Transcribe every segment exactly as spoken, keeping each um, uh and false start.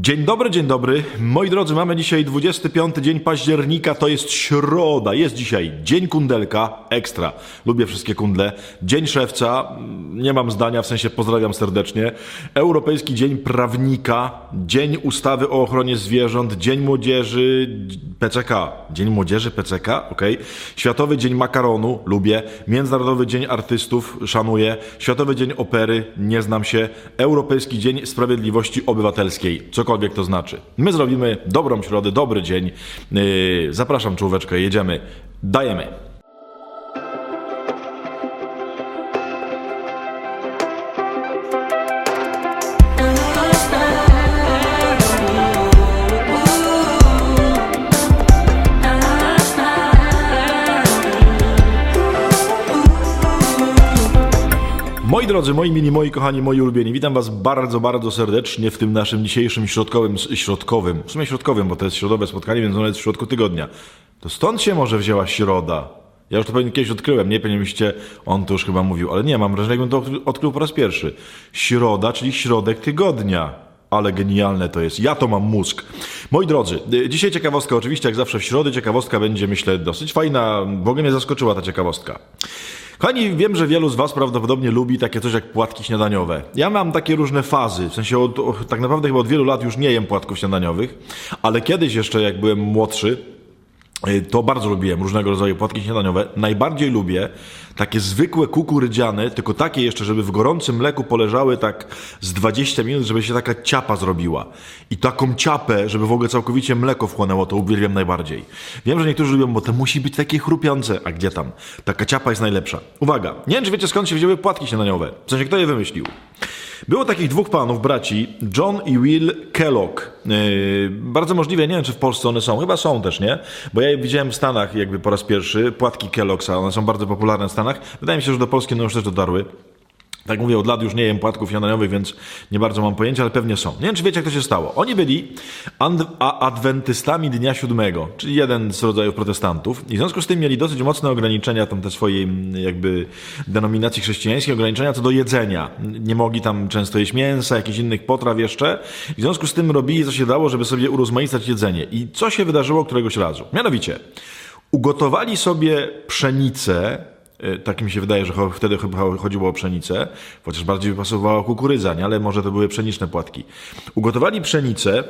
Dzień dobry, dzień dobry. Moi drodzy, mamy dzisiaj dwudziesty piąty dzień października, to jest środa. Jest dzisiaj Dzień Kundelka, ekstra. Lubię wszystkie kundle. Dzień Szewca, nie mam zdania, w sensie pozdrawiam serdecznie. Europejski Dzień Prawnika, Dzień Ustawy o Ochronie Zwierząt, Dzień Młodzieży, P C K. Dzień Młodzieży, P C K, okej. Okay. Światowy Dzień Makaronu, lubię. Międzynarodowy Dzień Artystów, szanuję. Światowy Dzień Opery, nie znam się. Europejski Dzień Sprawiedliwości Obywatelskiej, cokolwiek to znaczy. My zrobimy dobrą środę, dobry dzień. Yy, zapraszam czołóweczkę, jedziemy, dajemy. Moi drodzy, moi mili, moi kochani, moi ulubieni, witam was bardzo, bardzo serdecznie w tym naszym dzisiejszym środkowym, środkowym, w sumie środkowym, bo to jest środowe spotkanie, więc ono jest w środku tygodnia. To stąd się może wzięła środa. Ja już to pewnie kiedyś odkryłem, nie? Pewnie myślicie, on to już chyba mówił, ale nie, mam wrażenie, jakbym to odkrył po raz pierwszy. Środa, czyli środek tygodnia. Ale genialne to jest. Ja to mam mózg. Moi drodzy, dzisiaj ciekawostka, oczywiście jak zawsze w środę ciekawostka będzie, myślę, dosyć fajna. W ogóle mnie zaskoczyła ta ciekawostka. Kochani, wiem, że wielu z was prawdopodobnie lubi takie coś jak płatki śniadaniowe. Ja mam takie różne fazy, w sensie od, od, tak naprawdę chyba od wielu lat już nie jem płatków śniadaniowych, ale kiedyś jeszcze jak byłem młodszy, to bardzo lubiłem różnego rodzaju płatki śniadaniowe. Najbardziej lubię takie zwykłe kukurydziane, tylko takie jeszcze, żeby w gorącym mleku poleżały tak z dwadzieścia minut, żeby się taka ciapa zrobiła. I taką ciapę, żeby w ogóle całkowicie mleko wchłonęło, to uwielbiam najbardziej. Wiem, że niektórzy lubią, bo to musi być takie chrupiące. A gdzie tam? Taka ciapa jest najlepsza. Uwaga, nie wiem, czy wiecie, skąd się wzięły płatki śniadaniowe. W sensie, kto je wymyślił? Było takich dwóch panów, braci, John i Will Kellogg. Yy, bardzo możliwe, nie wiem, czy w Polsce one są. Chyba są też, nie? Bo ja je widziałem w Stanach jakby po raz pierwszy. Płatki Kelloggsa, one są bardzo popularne w Stanach. Wydaje mi się, że do Polski no już też dotarły. Tak mówię, od lat już nie jem płatków śniadaniowych, więc nie bardzo mam pojęcia, ale pewnie są. Nie wiem, czy wiecie, jak to się stało. Oni byli adwentystami Dnia Siódmego, czyli jeden z rodzajów protestantów. I w związku z tym mieli dosyć mocne ograniczenia tam te swojej jakby denominacji chrześcijańskiej, ograniczenia co do jedzenia. Nie mogli tam często jeść mięsa, jakichś innych potraw jeszcze. I w związku z tym robili, co się dało, żeby sobie urozmaicać jedzenie. I co się wydarzyło któregoś razu? Mianowicie, ugotowali sobie pszenicę. Tak mi się wydaje, że wtedy chyba chodziło o pszenicę, chociaż bardziej pasowała kukurydza, nie? Ale może to były pszeniczne płatki. Ugotowali pszenicę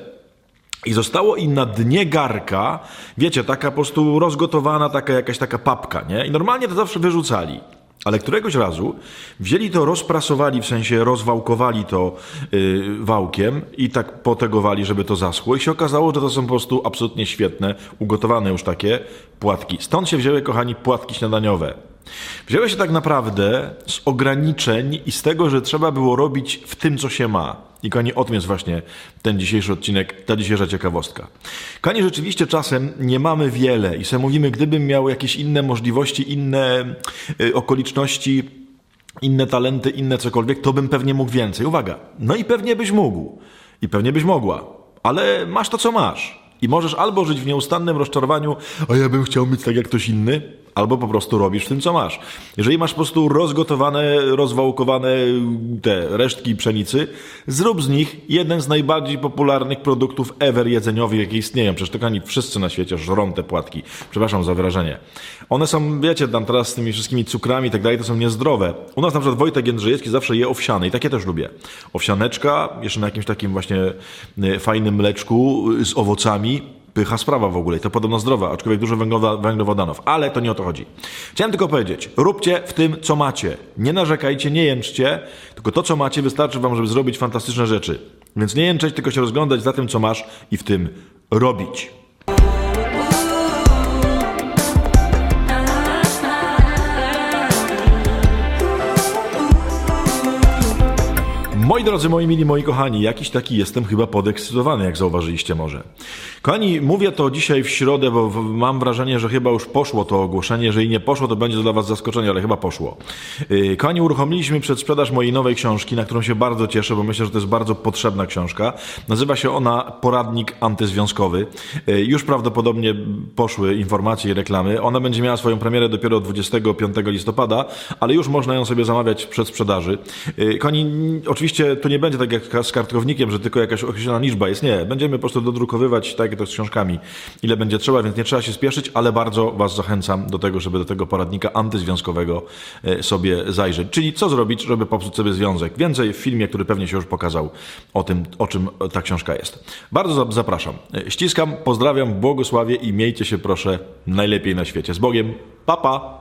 i zostało im na dnie garka, wiecie, taka po prostu rozgotowana, taka jakaś taka papka, nie? I normalnie to zawsze wyrzucali. Ale któregoś razu wzięli to, rozprasowali, w sensie rozwałkowali to yy, wałkiem i tak potegowali, żeby to zaschło. I się okazało, że to są po prostu absolutnie świetne, ugotowane już takie płatki. Stąd się wzięły, kochani, płatki śniadaniowe. Wzięły się tak naprawdę z ograniczeń i z tego, że trzeba było robić w tym, co się ma. I kochani, o tym jest właśnie ten dzisiejszy odcinek, ta dzisiejsza ciekawostka. Kochani, rzeczywiście czasem nie mamy wiele i sobie mówimy, gdybym miał jakieś inne możliwości, inne y, okoliczności, inne talenty, inne cokolwiek, to bym pewnie mógł więcej. Uwaga, no i pewnie byś mógł. I pewnie byś mogła. Ale masz to, co masz. I możesz albo żyć w nieustannym rozczarowaniu, a ja bym chciał mieć tak jak ktoś inny, albo po prostu robisz w tym, co masz. Jeżeli masz po prostu rozgotowane, rozwałkowane te resztki pszenicy, zrób z nich jeden z najbardziej popularnych produktów ever jedzeniowych, jakie istnieją. Przecież kochani, wszyscy na świecie żrą te płatki. Przepraszam za wyrażenie. One są, wiecie, tam teraz z tymi wszystkimi cukrami i tak dalej, to są niezdrowe. U nas na przykład Wojtek Jędrzejewski zawsze je owsiane i takie też lubię. Owsianeczka, jeszcze na jakimś takim właśnie fajnym mleczku z owocami. Pycha sprawa w ogóle i to podobno zdrowa, aczkolwiek dużo węglowodanów, ale to nie o to chodzi. Chciałem tylko powiedzieć, róbcie w tym, co macie. Nie narzekajcie, nie jęczcie, tylko to, co macie, wystarczy wam, żeby zrobić fantastyczne rzeczy. Więc nie jęczeć, tylko się rozglądać za tym, co masz i w tym robić. Moi drodzy, moi mili, moi kochani, jakiś taki jestem chyba podekscytowany, jak zauważyliście może. Kochani, mówię to dzisiaj w środę, bo mam wrażenie, że chyba już poszło to ogłoszenie. Jeżeli nie poszło, to będzie to dla was zaskoczenie, ale chyba poszło. Kochani, uruchomiliśmy przedsprzedaż mojej nowej książki, na którą się bardzo cieszę, bo myślę, że to jest bardzo potrzebna książka. Nazywa się ona Poradnik antyzwiązkowy. Już prawdopodobnie poszły informacje i reklamy. Ona będzie miała swoją premierę dopiero dwudziestego piątego listopada, ale już można ją sobie zamawiać w przedsprzedaży. Kochani, oczywiście oczywiście to nie będzie tak jak z kartkownikiem, że tylko jakaś określona liczba jest. Nie, będziemy po prostu dodrukowywać, tak jak to z książkami, ile będzie trzeba, więc nie trzeba się spieszyć, ale bardzo was zachęcam do tego, żeby do tego poradnika antyzwiązkowego sobie zajrzeć. Czyli co zrobić, żeby popsuć sobie związek? Więcej w filmie, który pewnie się już pokazał o tym, o czym ta książka jest. Bardzo zapraszam. Ściskam, pozdrawiam, błogosławię i miejcie się proszę najlepiej na świecie. Z Bogiem. Pa, pa!